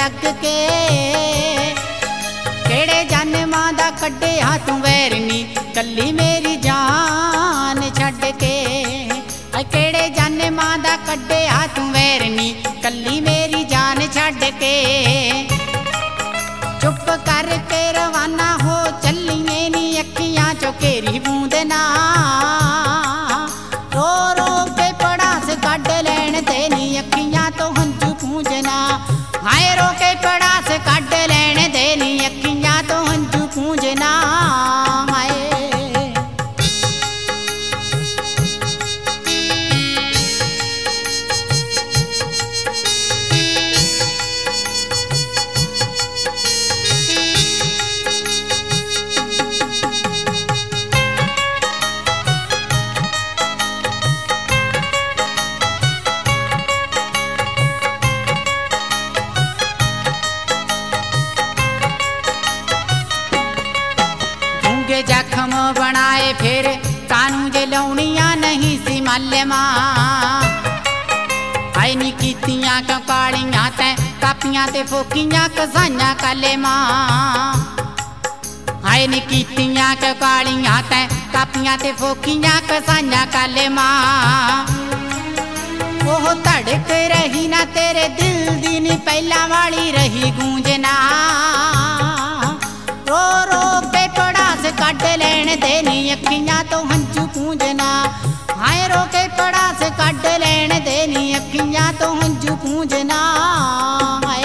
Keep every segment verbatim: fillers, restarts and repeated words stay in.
जग के केड़े जन्मां दा कड्डिया तू वैरनी कल्ली मेरी जान छड्ड के केड़े जन्मां दा कड्डिया तू वैरनी कल्ली मेरी जान छड्ड के चुप करके रवाना हो चलिए नी अखियां चो केरी बूंद ना रो रो के पड़ास कड लैण दे नी अखियां तो हंजू पूंजना हाय रो के पड़ास कड लैण दे नी अखियां तो हंजू पूंजना हाय जख्म बनाए फिर कानू जे लौनिया नहीं सी मलमा हाय नी कीतियां क्यों कालियां तैं कापियां ते फोकियां कसाइयां कलेमा हाय नी कीतियां क्यों कालियां तैं कापियां ते फोकियां कसाइयां कलेमा ओह धड़क रही ना तेरे दिल दी नी पहला वाली रही गूंजना रो रो के पड़ास कड लैण दे नी अखियां तो हंजू पूंजना हाय रो के पड़ास कड लैण दे नी अखियां तो हंजू पूंजना हाय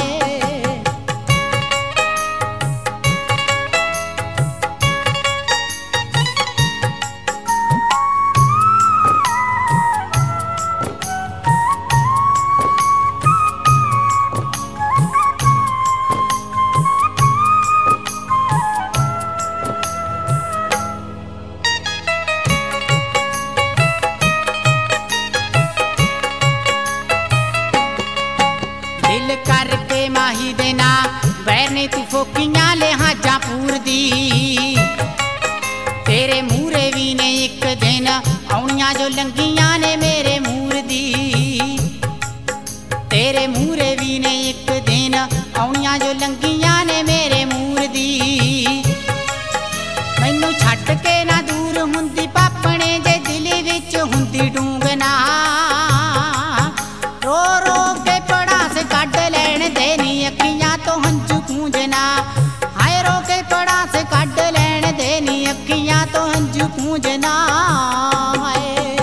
दिल करके माही देना बैरने तू फोकियां लिहाजा पूर दी तेरे मूरे भी ने एक दिन औनियां जो लंगियां ने मेरे मूर दी तेरे मूरे भी ने एक दिन औनियां जो लंगियां ने मेरे मूर दी मैनू छड्ड के ना दूर हुंदी पापने जे दिल विच हुंदी डूंगना रो रो के पड़ास कड लैण दे नी अखियां तो हंजू पूंजना हाय रो के पड़ास कड लैण दे नी अखियां तो हंजू पूंजना हाय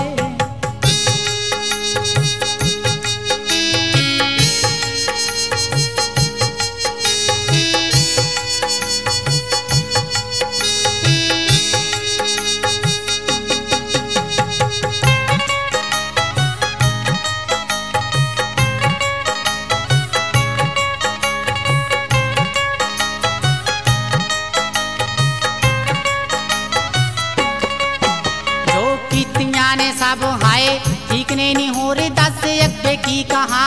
ने सब हाय ठीक ने नी हो रे दस अगे की कहा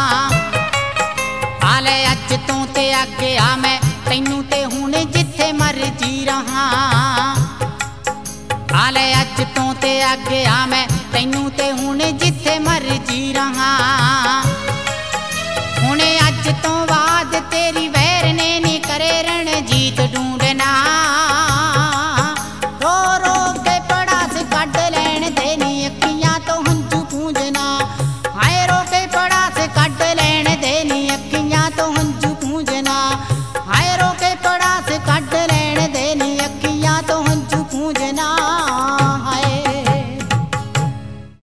आले अज तू ते अगे आ मैं तैनू ते हुण जिथे मर्जी रहा आले अज तू ते अगे आ मैं तैनू ते हुण जिथे मर्जी रहा हुण अज तो